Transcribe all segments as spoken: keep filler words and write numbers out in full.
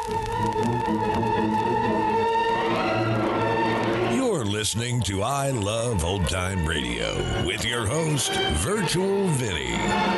You're listening to I Love Old Time Radio with your host, Virtual Vinny.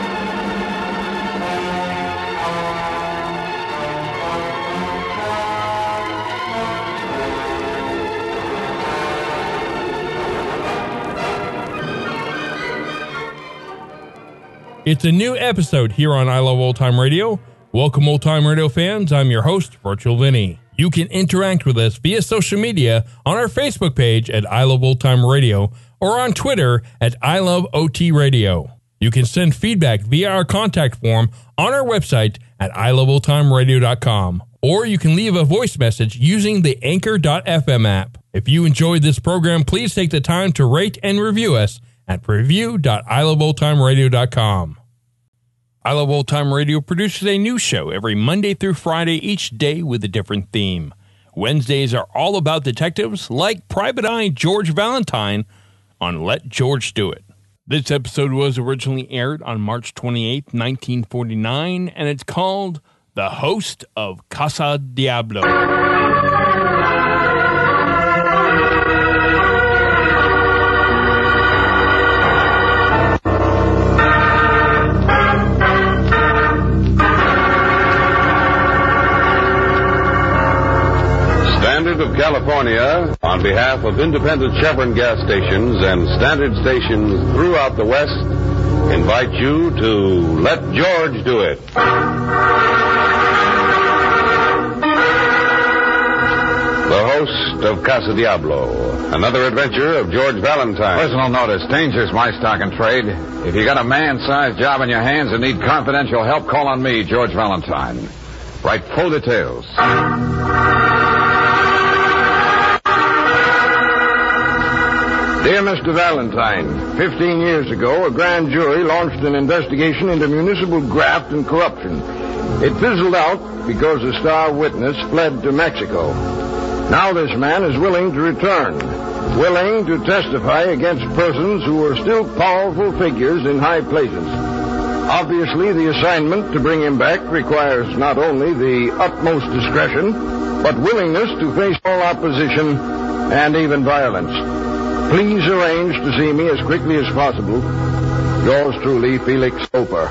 It's a new episode here on I Love Old Time Radio. Welcome, Old Time Radio fans. I'm your host, Virtual Vinny. You can interact with us via social media on our Facebook page at I Love Old Time Radio or on Twitter at I Love O T Radio. You can send feedback via our contact form on our website at I Love Old Time Radio dot com, or you can leave a voice message using the Anchor dot f m app. If you enjoyed this program, please take the time to rate and review us at review dot I Love Old Time Radio dot com. I Love Old Time Radio produces a new show every Monday through Friday, each day with a different theme. Wednesdays are all about detectives, like Private Eye George Valentine on Let George Do It. This episode was originally aired on March twenty-eighth, nineteen forty-nine, and it's called The Host of Casa Diablo. Standard of California, on behalf of independent Chevron gas stations and standard stations throughout the West, invite you to Let George Do It. The host of Casa Diablo, another adventure of George Valentine. Personal notice, danger's my stock and trade. If you got a man-sized job in your hands and need confidential help, call on me, George Valentine. Write full details. Dear Mister Valentine, fifteen years ago, a grand jury launched an investigation into municipal graft and corruption. It fizzled out because a star witness fled to Mexico. Now this man is willing to return, willing to testify against persons who are still powerful figures in high places. Obviously, the assignment to bring him back requires not only the utmost discretion, but willingness to face all opposition and even violence. Please arrange to see me as quickly as possible. Yours truly, Felix Loper.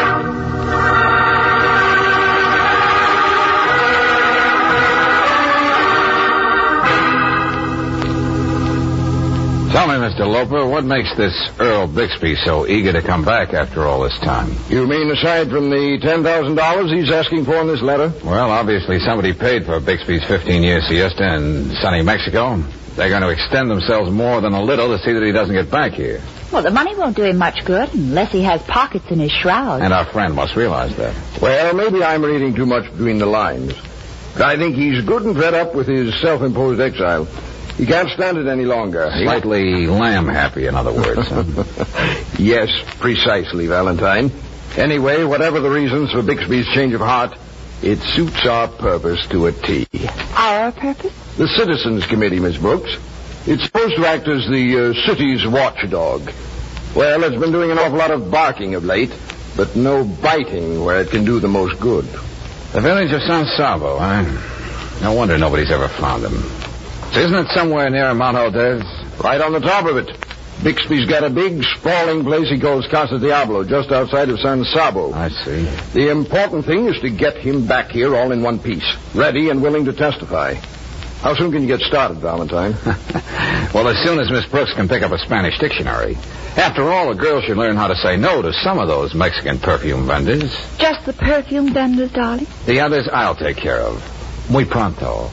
Tell me, Mister Loper, what makes this Earl Bixby so eager to come back after all this time? You mean aside from the ten thousand dollars he's asking for in this letter? Well, obviously somebody paid for Bixby's fifteen-year siesta in sunny Mexico. They're going to extend themselves more than a little to see that he doesn't get back here. Well, the money won't do him much good unless he has pockets in his shroud. And our friend must realize that. Well, maybe I'm reading too much between the lines. I think he's good and fed up with his self-imposed exile. He can't stand it any longer. Slightly lamb-happy, in other words. Huh? Yes, precisely, Valentine. Anyway, whatever the reasons for Bixby's change of heart, it suits our purpose to a T. Our purpose? The Citizens Committee, Miss Brooks. It's supposed to act as the uh, city's watchdog. Well, it's been doing an awful lot of barking of late, but no biting where it can do the most good. The village of San Sabo, huh? No wonder nobody's ever found him. Isn't it somewhere near Mount Aldez? Right on the top of it. Bixby's got a big, sprawling place he calls Casa Diablo, just outside of San Sabo. I see. The important thing is to get him back here all in one piece, ready and willing to testify. How soon can you get started, Valentine? Well, as soon as Miss Brooks can pick up a Spanish dictionary. After all, a girl should learn how to say no to some of those Mexican perfume vendors. Just the perfume vendors, darling? The others I'll take care of. Muy pronto.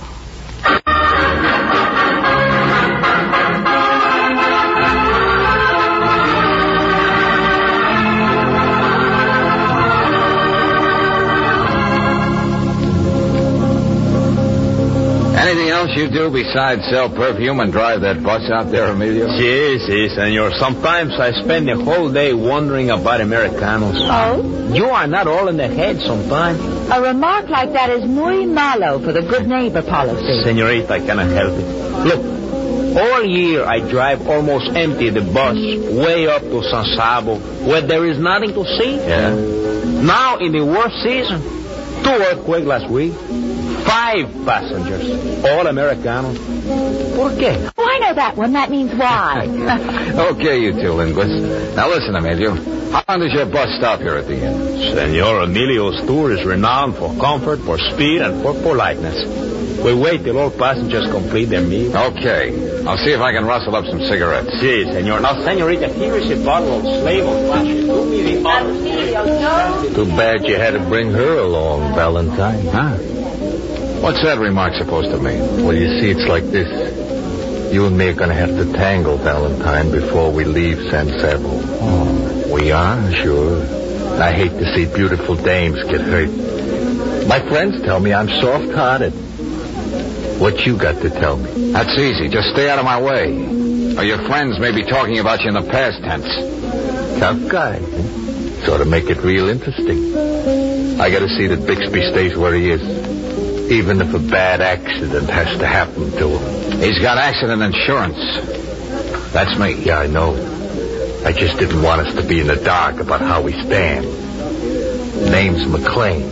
Anything else you do besides sell perfume and drive that bus out there, Emilio? Si, si, senor. Sometimes I spend the whole day wondering about Americanos. Oh? You are not all in the head sometimes. A remark like that is muy malo for the good neighbor policy. Senorita, I cannot help it. Look, all year I drive almost empty the bus way up to San Sabo, where there is nothing to see. Yeah? Now, in the worst season, Two earthquakes last week. Five passengers. All Americanos. ¿Por qué? Oh, I know that one. That means why. Okay, you two linguists. Now listen, Emilio. How long does your bus stop here at the inn? Senor Emilio's tour is renowned for comfort, for speed, and for politeness. We wait till all passengers complete their meal. Okay. I'll see if I can rustle up some cigarettes. Si, senor. Now, senorita, here is a bottle of slave old fashioned. Do me the honor. Too bad you had to bring her along, Valentine. Huh? What's that remark supposed to mean? Well, you see, it's like this. You and me are going to have to tangle, Valentine, before we leave San Sabo. Oh, we are? Sure. I hate to see beautiful dames get hurt. My friends tell me I'm soft-hearted. What you got to tell me? That's easy. Just stay out of my way. Or your friends may be talking about you in the past tense. Tough guy. Huh? Sort of make it real interesting. I got to see that Bixby stays where he is. Even if a bad accident has to happen to him. He's got accident insurance. That's me. Yeah, I know. I just didn't want us to be in the dark about how we stand. Name's McLean.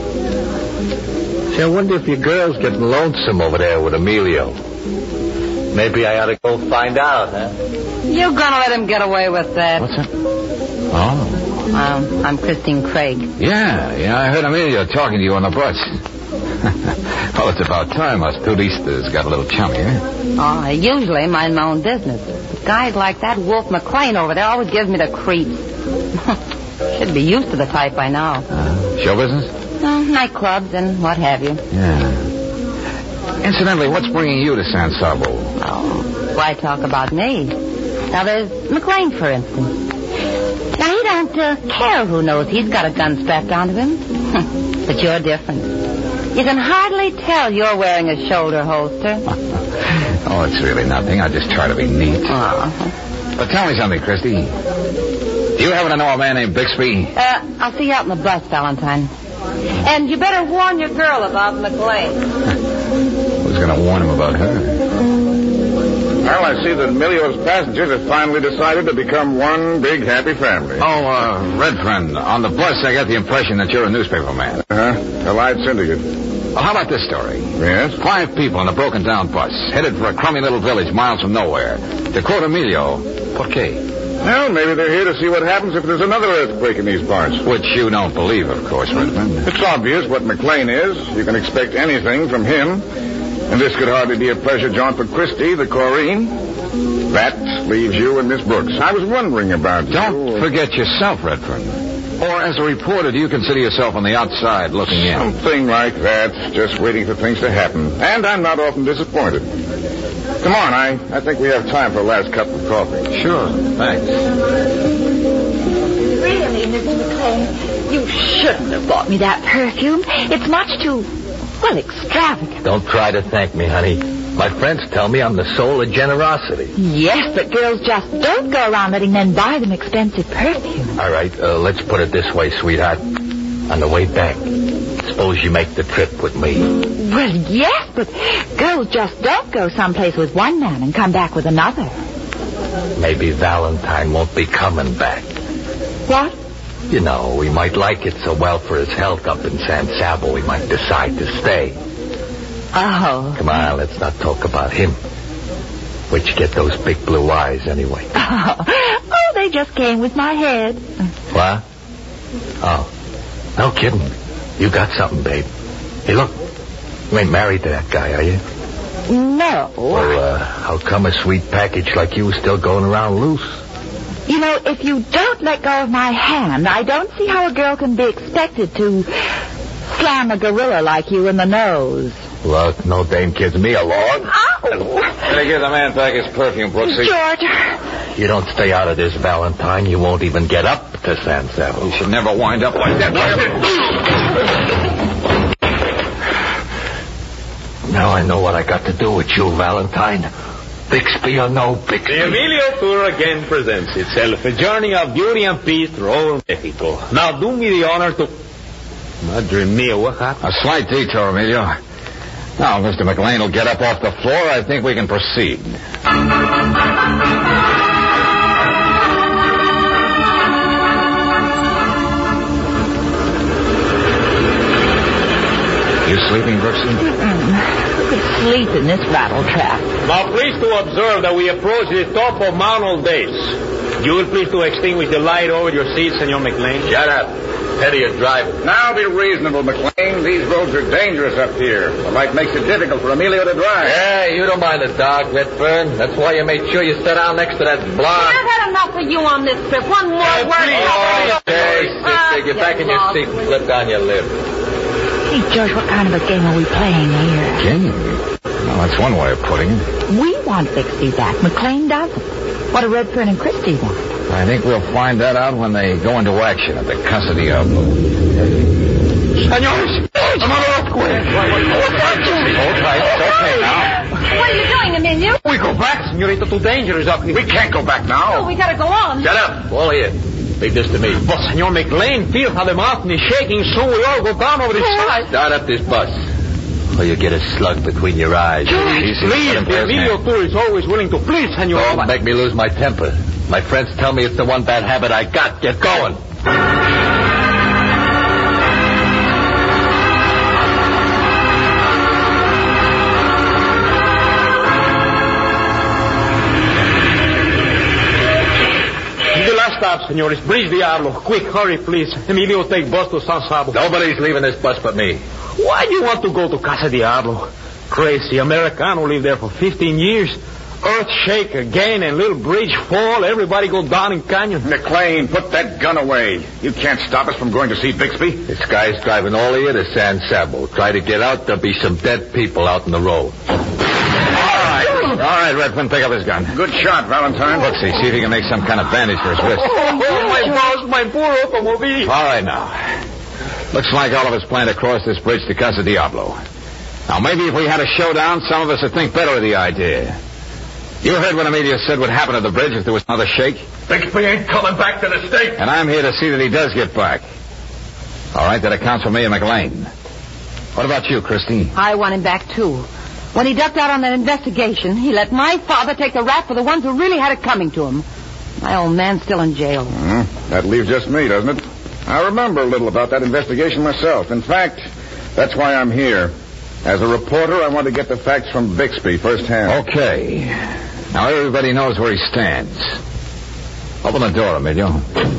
See, I wonder if your girl's getting lonesome over there with Emilio. Maybe I ought to go find out, huh? You're gonna let him get away with that. What's that? Oh. Um, I'm Christine Craig. Yeah, yeah, I heard Emilio talking to you on the bus. Well, it's about time us turistas got a little chummy, eh? Oh, I usually mind my own business. But guys like that Wolf McLean over there always gives me the creeps. Should be used to the type by now. Uh, show business? Uh, nightclubs and what have you. Yeah. Incidentally, what's bringing you to San Sabo? Oh, why talk about me? Now, there's McLean, for instance. Now, he don't uh, care who knows he's got a gun strapped onto him. But you're different. You can hardly tell you're wearing a shoulder holster. Oh, it's really nothing. I just try to be neat. Oh. But tell me something, Christy. Do you happen to know a man named Bixby? Uh, I'll see you out in the bus, Valentine. And you better warn your girl about McLean. Who's going to warn him about her? Well, I see that Emilio's passengers have finally decided to become one big happy family. Oh, uh, Red Friend, on the bus I got the impression that you're a newspaper man. Uh-huh. Allied Syndicate. Well, how about this story? Yes? Five people on a broken-down bus, headed for a crummy little village miles from nowhere. To quote Emilio, ¿por qué? Well, maybe they're here to see what happens if there's another earthquake in these parts. Which you don't believe, of course, Red Friend. It's obvious what McLean is. You can expect anything from him. And this could hardly be a pleasure jaunt for Christy, the Corrine. That leaves you and Miss Brooks. I was wondering about you. Don't forget yourself, Redford. Or as a reporter, do you consider yourself on the outside looking in? Something like that, just waiting for things to happen. And I'm not often disappointed. Come on, I, I think we have time for a last cup of coffee. Sure, thanks. Really, Missus McLean, you shouldn't have bought me that perfume. It's much too, well, extravagant. Don't try to thank me, honey. My friends tell me I'm the soul of generosity. Yes, but girls just don't go around letting men buy them expensive perfume. All right, uh, let's put it this way, sweetheart. On the way back, suppose you make the trip with me. Well, yes, but girls just don't go someplace with one man and come back with another. Maybe Valentine won't be coming back. What? You know, we might like it so well for his health up in San Sabo, we might decide to stay. Oh. Come on, let's not talk about him. Where'd you get those big blue eyes, anyway? Oh, oh they just came with my head. What? Oh, no kidding. You got something, babe. Hey, look, you ain't married to that guy, are you? No. Well, uh, how come a sweet package like you is still going around loose? You know, if you don't let go of my hand, I don't see how a girl can be expected to slam a gorilla like you in the nose. Look, no dame kids me along. Ow! Can I give the man back his perfume, Brooksy? George. You don't stay out of this, Valentine. You won't even get up to San Sabo. You should never wind up like that. Now I know what I got to do with you, Valentine. Bixby or no Bixby. The Emilio Tour again presents itself. A journey of beauty and peace through old Mexico. Now do me the honor to... Madre mia, what happened? A slight detour, Emilio. Now, Mister McLean will get up off the floor. I think we can proceed. You sleeping, Brooksy? Who could sleep in this rattle trap? Now, please to observe that we approach the top of Mount Old Days. You will please to extinguish the light over your seat, Senor McLean. Shut up. Head of your driver. Now be reasonable, McLean. These roads are dangerous up here. The light makes it difficult for Emilio to drive. Yeah, you don't mind the dark, Redfern. That's why you made sure you sat down next to that blonde. I've had enough of you on this trip. One more Hey, word. please. Oh, okay, sister. Get back in your seat and slip down your lip. Hey, George, what kind of a game are we playing here? Game? Well, that's one way of putting it. We want Bixby back. McLean doesn't. What do Redfern and Christie want? I think we'll find that out when they go into action at the Casa Diablo. Senores! Another earthquake! Hold tight. It's okay now. What are you doing, Emilio? We go back, Senorita. Too dangerous up here. We can't go back now. Oh, we gotta go on. Shut up. All here. Leave this to me. But, Senor McLean, feel how the mountain is shaking. Soon we all go down over the side. Start up this bus, or you get a slug between your eyes. Please, the Emilio tour is always willing to please, Senor. Don't make me lose my temper. My friends tell me it's the one bad habit I got. Get going. The last stop, senores. Bridge Diablo. Quick, hurry, please. Emilio, take bus to San Sabo. Nobody's leaving this bus but me. Why do you want to go to Casa Diablo? Crazy Americano lived there for fifteen years. Earth shake again and little bridge fall. Everybody go down in canyon. McLean, put that gun away. You can't stop us from going to see Bixby. This guy's driving all of you to San Sabo. Try to get out, there'll be some dead people out in the road. All right. All right, Redfern, pick up his gun. Good shot, Valentine. Look, see, see if he can make some kind of bandage for his wrist. Oh, my boss, my poor automobile. All right, now. Looks like all of us plan to cross this bridge to Casa Diablo. Now, maybe if we had a showdown, some of us would think better of the idea. You heard what Emilio said would happen to the bridge if there was another shake? Bixby ain't coming back to the States. And I'm here to see that he does get back. All right, that accounts for me and McLean. What about you, Christine? I want him back, too. When he ducked out on that investigation, he let my father take the rap for the ones who really had it coming to him. My old man's still in jail. Mm, that leaves just me, doesn't it? I remember a little about that investigation myself. In fact, that's why I'm here. As a reporter, I want to get the facts from Bixby firsthand. Okay. Now everybody knows where he stands. Open the door, Emilio.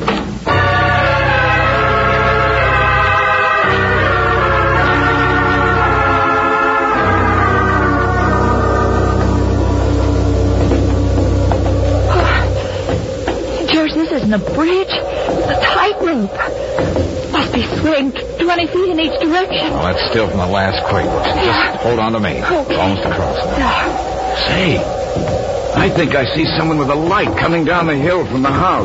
George, this isn't a bridge. It's a tightrope. Must be swaying twenty feet in each direction. Well, that's still from the last quake. Just hold on to me. Okay. Almost across. Say, I think I see someone with a light coming down the hill from the house.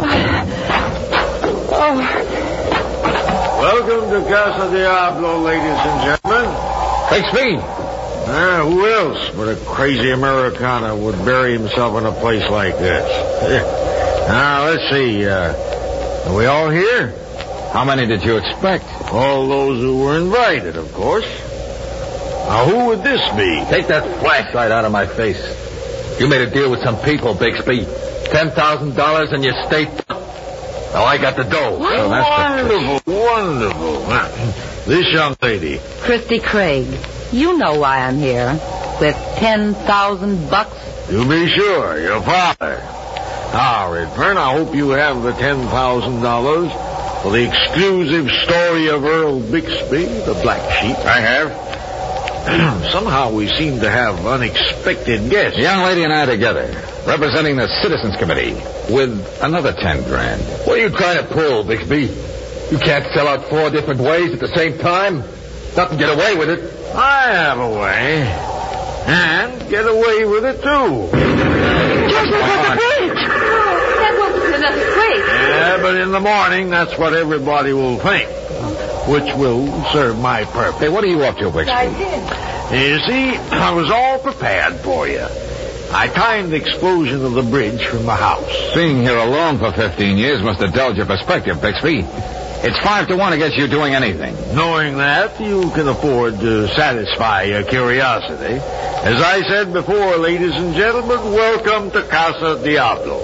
Oh, Welcome to Casa Diablo, ladies and gentlemen. Bixby. Uh, who else but a crazy Americana would bury himself in a place like this? Now, let's see. Uh, are we all here? How many did you expect? All those who were invited, of course. Now, who would this be? Take that flashlight out of my face. You made a deal with some people, Bixby. Ten thousand dollars and you stayed. Now I got the dough. So that's Wonderful, wonderful. Now, this young lady. Christy Craig, you know why I'm here. With ten thousand bucks. You be sure, your father. Now, Redfern, I hope you have the ten thousand dollars for the exclusive story of Earl Bixby, the Black Sheep. I have. Somehow we seem to have unexpected guests. The young lady and I together, representing the Citizens Committee, with another ten grand. What are you trying to pull, Bixby? You can't sell out four different ways at the same time. Nothing get away with it. I have a way. And get away with it, too. George, look at the bridge. That wasn't another quake. Yeah, but in the morning, that's what everybody will think. Which will serve my purpose. Hey, what are you up to, Bixby? I did. You see, I was all prepared for you. I timed the explosion of the bridge from the house. Being here alone for fifteen years must have dulled your perspective, Bixby. It's five to one against you doing anything. Knowing that, you can afford to satisfy your curiosity. As I said before, ladies and gentlemen, welcome to Casa Diablo.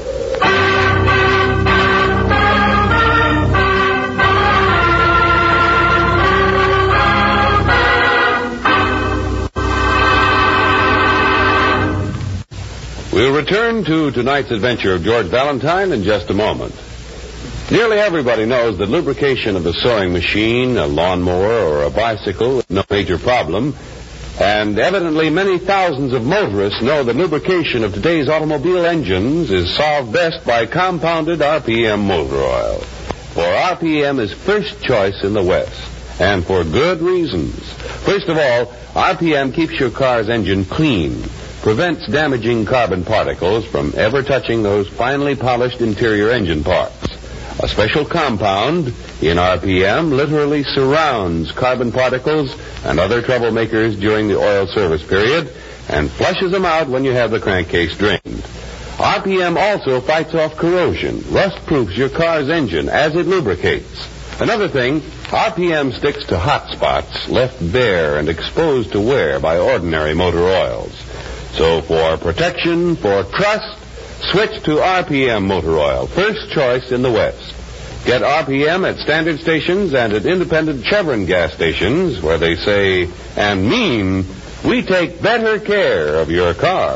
We'll return to tonight's adventure of George Valentine in just a moment. Nearly everybody knows that lubrication of a sewing machine, a lawnmower, or a bicycle is no major problem. And evidently many thousands of motorists know that lubrication of today's automobile engines is solved best by compounded R P M motor oil. For R P M is first choice in the West, and for good reasons. First of all, R P M keeps your car's engine clean, prevents damaging carbon particles from ever touching those finely polished interior engine parts. A special compound in R P M literally surrounds carbon particles and other troublemakers during the oil service period and flushes them out when you have the crankcase drained. R P M also fights off corrosion, rust-proofs your car's engine as it lubricates. Another thing, R P M sticks to hot spots left bare and exposed to wear by ordinary motor oils. So for protection, for trust, switch to R P M motor oil, first choice in the West. Get R P M at standard stations and at independent Chevron gas stations where they say and mean, we take better care of your car.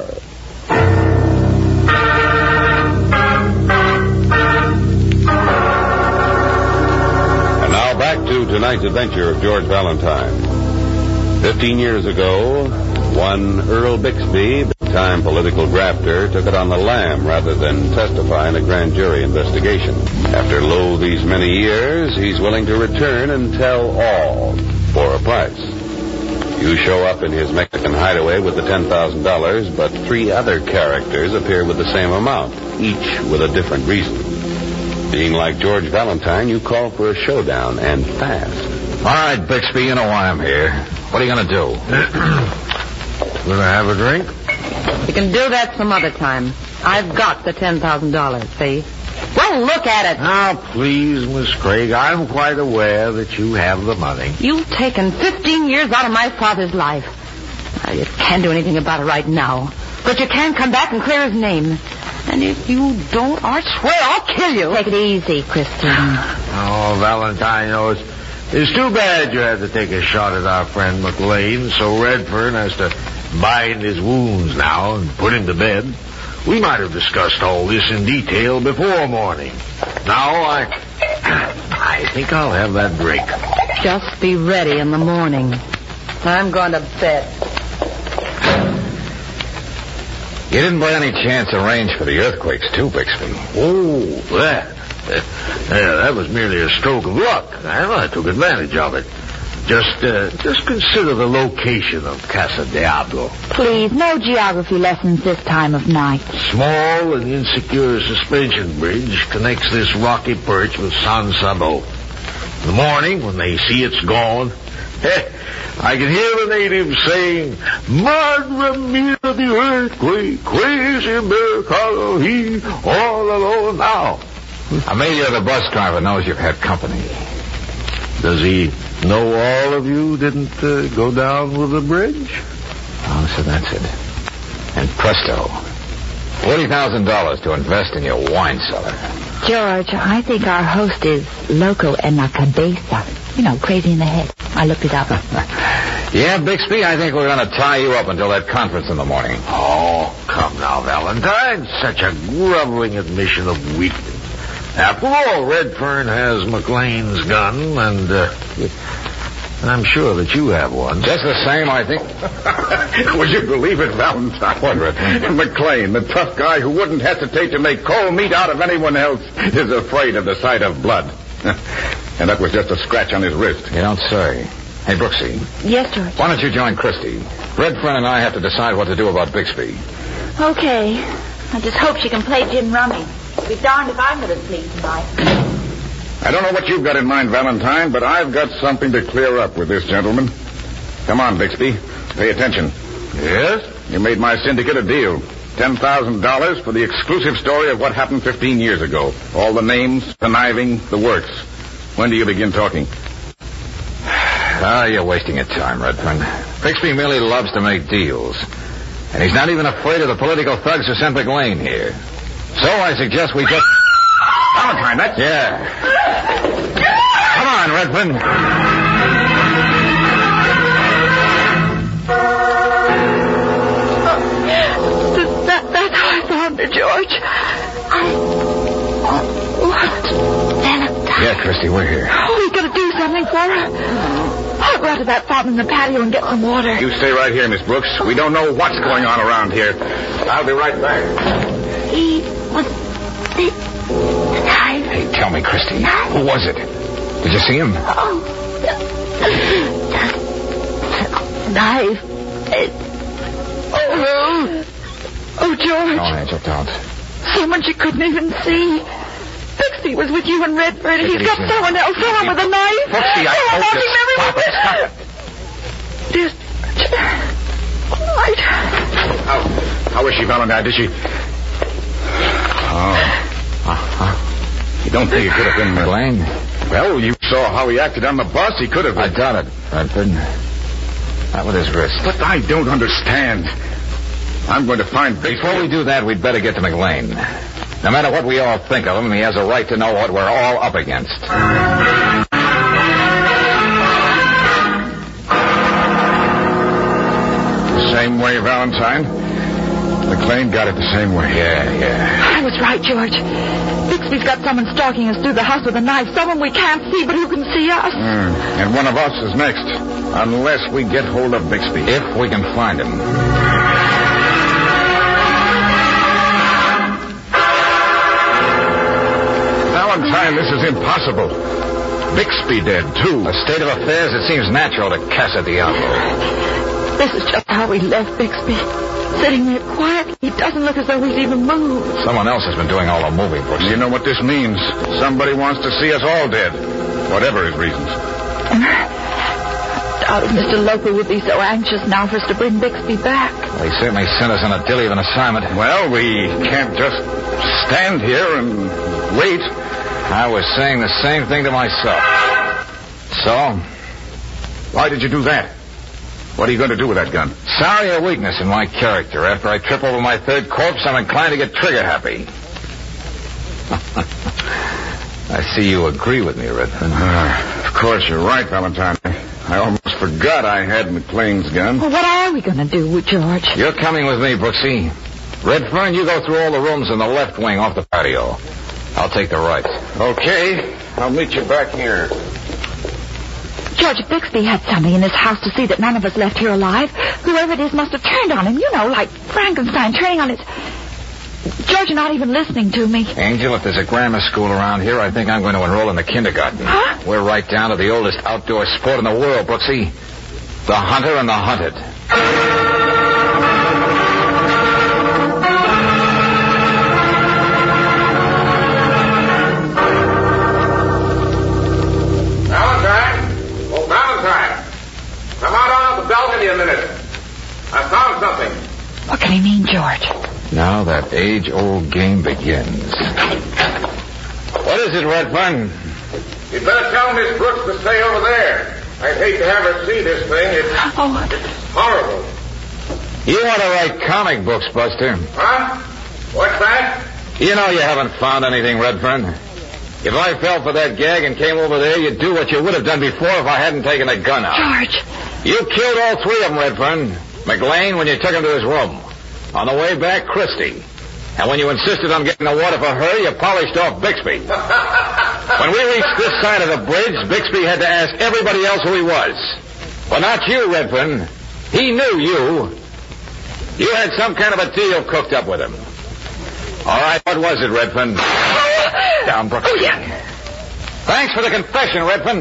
And now back to tonight's adventure of George Valentine. Fifteen years ago, one Earl Bixby, big-time political grafter, took it on the lam rather than testify in a grand jury investigation. After lo these many years, he's willing to return and tell all for a price. You show up in his Mexican hideaway with the ten thousand dollars, but three other characters appear with the same amount, each with a different reason. Being like George Valentine, you call for a showdown, and fast. All right, Bixby, you know why I'm here. What are you going to do? Gonna have a drink? You can do that some other time. I've got the ten thousand dollars, see? Well, look at it. Now, please, Miss Craig, I'm quite aware that you have the money. You've taken fifteen years out of my father's life. Now, you can't do anything about it right now. But you can come back and clear his name. And if you don't, I swear I'll kill you. Take it easy, Christine. Oh, Valentine knows. It's too bad you had to take a shot at our friend McLean, so Redfern has to bind his wounds now and put him to bed. We might have discussed all this in detail before morning. Now, I... I think I'll have that drink. Just be ready in the morning. I'm going to bed. You didn't by any chance arrange for the earthquakes, too, Bixby? Oh, that. Uh, yeah, that was merely a stroke of luck, and I took advantage of it. Just, uh, just consider the location of Casa Diablo. Please, no geography lessons this time of night. Small and insecure suspension bridge connects this rocky perch with San Sabo. In the morning, when they see it's gone, I can hear the natives saying, Madre mia, the earthquake, crazy Americano, he all alone now. Emilio, the bus driver, knows you've had company. Does he know all of you didn't uh, go down with the bridge? Oh, so that's it. And presto, forty thousand dollars to invest in your wine cellar. George, I think our host is loco en la cabeza. You know, crazy in the head. I looked it up. Yeah, Bixby, I think we're going to tie you up until that conference in the morning. Oh, come now, Valentine. Such a groveling admission of weakness. After all, Redfern has McLean's gun, and uh, I'm sure that you have one. Just the same, I think. Would you believe it, Valentine? What, Redfern? McLean, the tough guy who wouldn't hesitate to make cold meat out of anyone else, is afraid of the sight of blood. And that was just a scratch on his wrist. You don't say. Hey, Brooksy. Yes, George. Why don't you join Christy? Redfern and I have to decide what to do about Bixby. Okay. I just hope she can play Jim Rummy. I'll be darned if I'm going to sleep tonight. I don't know what you've got in mind, Valentine, but I've got something to clear up with this gentleman. Come on, Bixby. Pay attention. Yes? You made my syndicate a deal. ten thousand dollars for the exclusive story of what happened fifteen years ago. All the names, conniving, the works. When do you begin talking? Ah, you're wasting your time, Redfern. Bixby merely loves to make deals. And he's not even afraid of the political thugs who sent McLean here. So I suggest we just... Valentine, that's... Yeah. Come on, Redfern. That, that's how I Yeah, Christy, we're here. Oh, we gotta do something for her. I'll go out to that fountain in the patio and get some water. You stay right here, Miss Brooks. We don't know what's going on around here. I'll be right back. He was... The, the knife. Hey, tell me, Christy. Knife. Who was it? Did you see him? Oh, the knife. It, oh, oh, George. Oh, Angel, don't. Someone she couldn't even see. Bixby was with you and Redford. He's got easy. Someone else on with a knife. Foxy, I oh, told you. Stop it, stop it. Dear... All right. How, how is she, Valentine? Did she... Oh. Uh-huh. You don't think it could have been McLean? Well, you saw how he acted on the bus. He could have been. I got it, Redford. Not with his wrist. But I don't understand. I'm going to find Bixby. Before we do that, we'd better get to McLean. No matter what we all think of him, he has a right to know what we're all up against. The same way, Valentine. McLean got it the same way. Yeah, yeah. I was right, George. Bixby's got someone stalking us through the house with a knife. Someone we can't see, but who can see us. Mm. And one of us is next. Unless we get hold of Bixby. If we can find him. Valentine, this is impossible. Bixby dead, too. The state of affairs, it seems natural to Casa Diablo. This is just how we left Bixby. Sitting there quietly. He doesn't look as though he's even moved. Someone else has been doing all the moving, Brooks. You know what this means? Somebody wants to see us all dead. Whatever his reasons. I doubt if Mister Loper would be so anxious now for us to bring Bixby back. Well, he certainly sent us on a dilly of an assignment. Well, we can't just stand here and wait. I was saying the same thing to myself. So? Why did you do that? What are you going to do with that gun? Sorry, a weakness in my character. After I trip over my third corpse, I'm inclined to get trigger happy. I see you agree with me, Redford. Uh, of course, you're right, Valentine. I almost forgot I had McLean's gun. Well, what are we going to do with George? You're coming with me, Brooksy. Redfern, you go through all the rooms in the left wing off the patio. I'll take the right. Okay. I'll meet you back here. George, Bixby had something in his house to see that none of us left here alive. Whoever it is must have turned on him. You know, like Frankenstein turning on his... George, you're not even listening to me. Angel, if there's a grammar school around here, I think I'm going to enroll in the kindergarten. Huh? We're right down to the oldest outdoor sport in the world, Brooksy. The hunter and the hunted. Valentine? Oh, Valentine. Come out on the balcony a minute. I found something. What can he mean, George? Now that age-old game begins. What is it, Redfern? You'd better tell Miss Brooks to stay over there. I'd hate to have her see this thing. It's oh. horrible. You want to write comic books, Buster. Huh? What's that? You know you haven't found anything, Redfern. If I fell for that gag and came over there, you'd do what you would have done before if I hadn't taken a gun out. George. You killed all three of them, Redfern. McLean, when you took him to his room. On the way back, Christie. And when you insisted on getting the water for her, you polished off Bixby. When we reached this side of the bridge, Bixby had to ask everybody else who he was. But not you, Redfern. He knew you. You had some kind of a deal cooked up with him. All right, what was it, Redfern? Down, Brooks. Oh, yeah. Thanks for the confession, Redfern.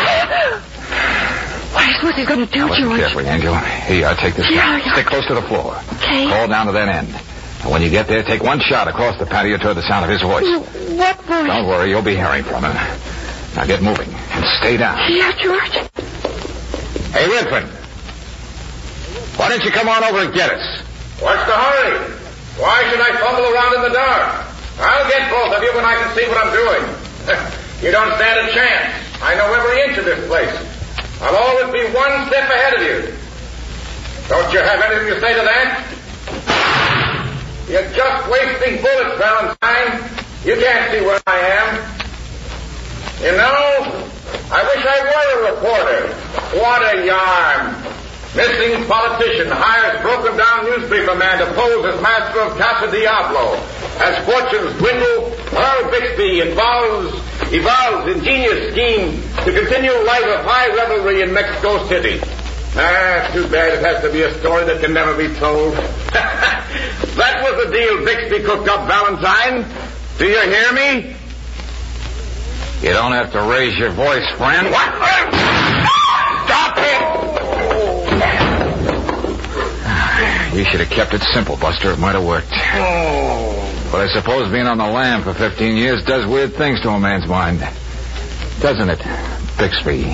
What is what he's going to do, now, listen George? carefully, Angel. Here, I'll take this Yeah, one. yeah. Stick close to the floor. Okay. Crawl down to that end. And when you get there, take one shot across the patio toward the sound of his voice. What voice? Don't worry, you'll be hearing from him. Now get moving and stay down. Yeah, George. Hey, Redfern. Why don't you come on over and get us? What's the hurry? Why should I fumble around in the dark? I'll get both of you when I can see what I'm doing. You don't stand a chance. I know every inch of this place. I'll always be one step ahead of you. Don't you have anything to say to that? You're just wasting bullets, Valentine. You can't see where I am. You know, I wish I were a reporter. What a yarn. Missing politician hires broken-down newspaper man to pose as master of Casa Diablo. As fortunes dwindle, Earl Bixby involves, evolves ingenious scheme to continue life of high revelry in Mexico City. Ah, too bad it has to be a story that can never be told. That was the deal Bixby cooked up, Valentine. Do you hear me? You don't have to raise your voice, friend. What? Stop it! You should have kept it simple, Buster. It might have worked. Oh. But I suppose being on the lam for fifteen years does weird things to a man's mind. Doesn't it, Bixby?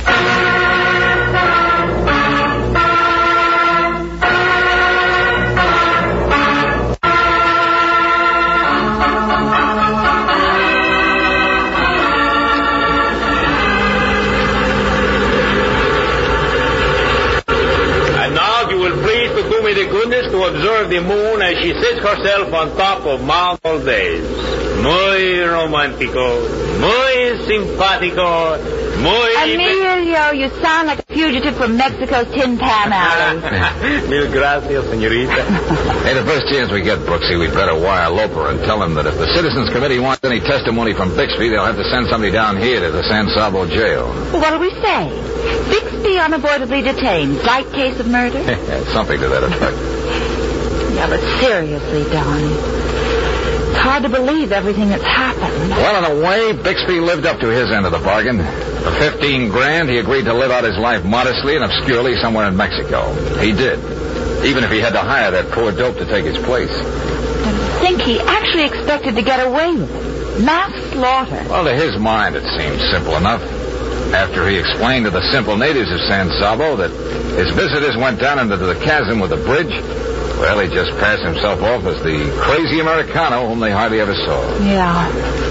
The goodness to observe the moon as she sits herself on top of Mount Valdez. Muy romántico, muy simpático, muy... Emilio, you sound like a fugitive from Mexico's Tin Pan Alley. Mil gracias, señorita. Hey, the first chance we get, Brooksy, we'd better wire Loper and tell him that if the Citizens Committee wants any testimony from Bixby, they'll have to send somebody down here to the San Sabo jail. What'll we say? Bixby unavoidably detained. Slight case of murder? Something to that effect. Yeah, but seriously, Donnie. It's hard to believe everything that's happened. Well, in a way, Bixby lived up to his end of the bargain. For fifteen grand, he agreed to live out his life modestly and obscurely somewhere in Mexico. He did. Even if he had to hire that poor dope to take his place. I think he actually expected to get away with it. Mass slaughter. Well, to his mind, it seemed simple enough. After he explained to the simple natives of San Sabo that his visitors went down into the chasm with a bridge, well, he just passed himself off as the crazy Americano whom they hardly ever saw. Yeah.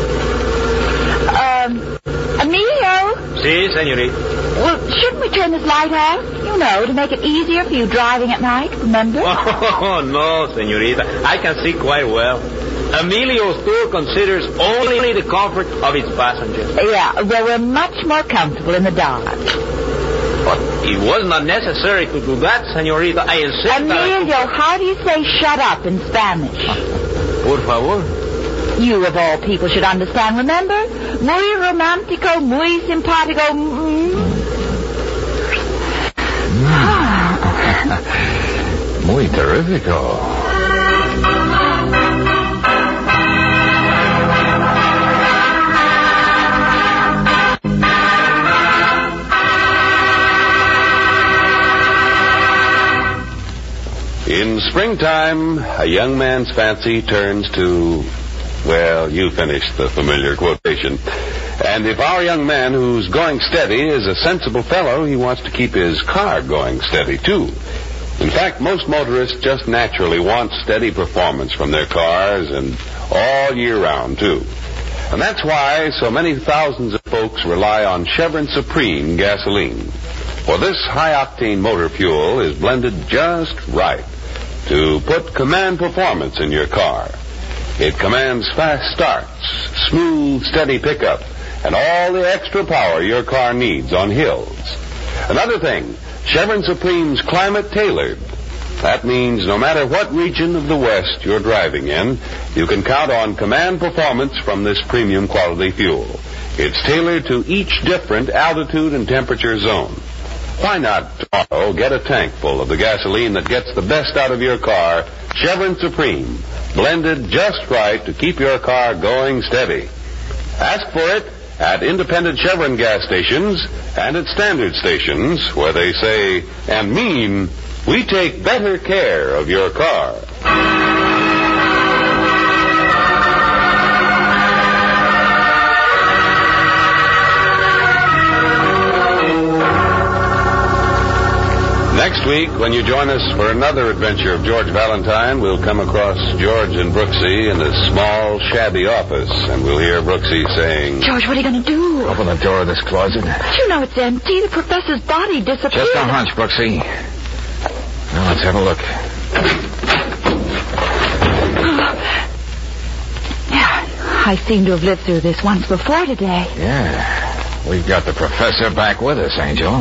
Um, Emilio? Si, señorita. Well, shouldn't we turn this light off? You know, to make it easier for you driving at night, remember? Oh, no, señorita. I can see quite well. Emilio's tour considers only the comfort of its passengers. Yeah, well, we're much more comfortable in the dark. But it was not necessary to do that, señorita. I insist Emilio, that I... how do you say shut up in Spanish? Por favor. You, of all people, should understand, remember? Muy romántico, muy simpático. Mm. Muy terrifico. In springtime, a young man's fancy turns to, well, you finished the familiar quotation. And if our young man who's going steady is a sensible fellow, he wants to keep his car going steady, too. In fact, most motorists just naturally want steady performance from their cars, and all year round, too. And that's why so many thousands of folks rely on Chevron Supreme gasoline. For this high-octane motor fuel is blended just right to put command performance in your car. It commands fast starts, smooth, steady pickup, and all the extra power your car needs on hills. Another thing, Chevron Supreme's climate tailored. That means no matter what region of the West you're driving in, you can count on command performance from this premium quality fuel. It's tailored to each different altitude and temperature zone. Why not tomorrow get a tank full of the gasoline that gets the best out of your car, Chevron Supreme, blended just right to keep your car going steady. Ask for it at independent Chevron gas stations and at standard stations where they say and mean, we take better care of your car. Next week, when you join us for another adventure of George Valentine, we'll come across George and Brooksy in a small, shabby office, and we'll hear Brooksy saying, George, what are you going to do? Open the door of this closet. But you know it's empty. The professor's body disappeared. Just a hunch, Brooksy. Now, let's have a look. Yeah, I seem to have lived through this once before today. Yeah, we've got the professor back with us, Angel.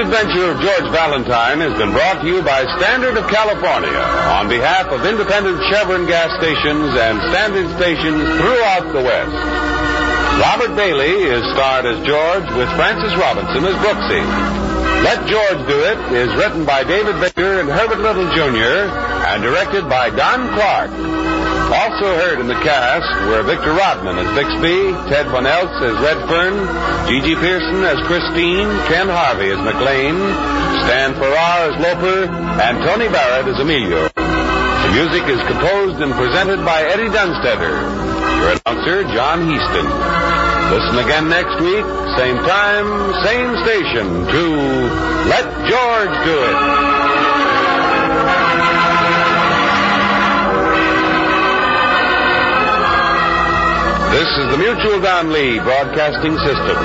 Adventure of George Valentine has been brought to you by Standard of California on behalf of independent Chevron gas stations and Standard stations throughout the West. Robert Bailey is starred as George with Francis Robinson as Brooksy. Let George Do It is written by David Baker and Herbert Little Junior and directed by Don Clark. Also heard in the cast were Victor Rodman as Bixby, Ted Von Eltz as Redfern, Gigi Pearson as Christine, Ken Harvey as McLean, Stan Farrar as Loper, and Tony Barrett as Emilio. The music is composed and presented by Eddie Dunstetter. Your announcer, John Heaston. Listen again next week, same time, same station, to Let George Do It. This is the Mutual Don Lee Broadcasting System.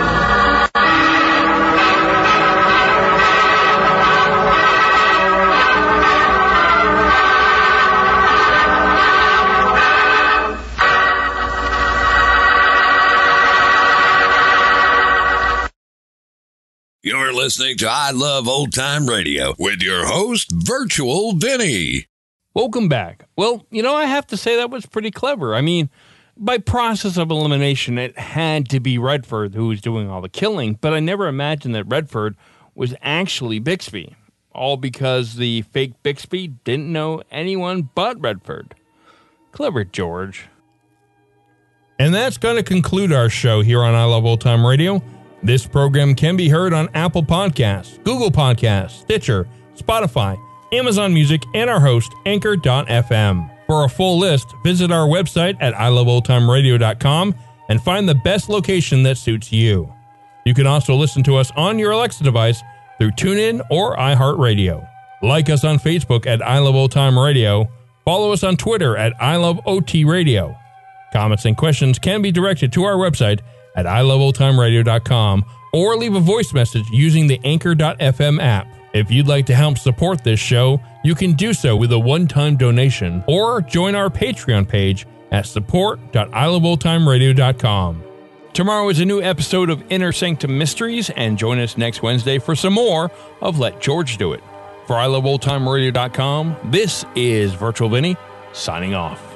You're listening to I Love Old Time Radio with your host, Virtual Vinny. Welcome back. Well, you know, I have to say that was pretty clever. I mean, by process of elimination, it had to be Redford who was doing all the killing, but I never imagined that Redford was actually Bixby, all because the fake Bixby didn't know anyone but Redford. Clever George. And that's going to conclude our show here on I Love Old Time Radio. This program can be heard on Apple Podcasts, Google Podcasts, Stitcher, Spotify, Amazon Music, and our host, Anchor dot f m. For a full list, visit our website at i love old time radio dot com and find the best location that suits you. You can also listen to us on your Alexa device through TuneIn or iHeartRadio. Like us on Facebook at I Love Old Time Radio. Follow us on Twitter at I Love O T Radio. Comments and questions can be directed to our website at i love old time radio dot com or leave a voice message using the Anchor dot f m app. If you'd like to help support this show, you can do so with a one-time donation or join our Patreon page at support dot i love old time radio dot com. Tomorrow is a new episode of Inner Sanctum Mysteries, and join us next Wednesday for some more of Let George Do It. For i love old time radio dot com, this is Virtual Vinny, signing off.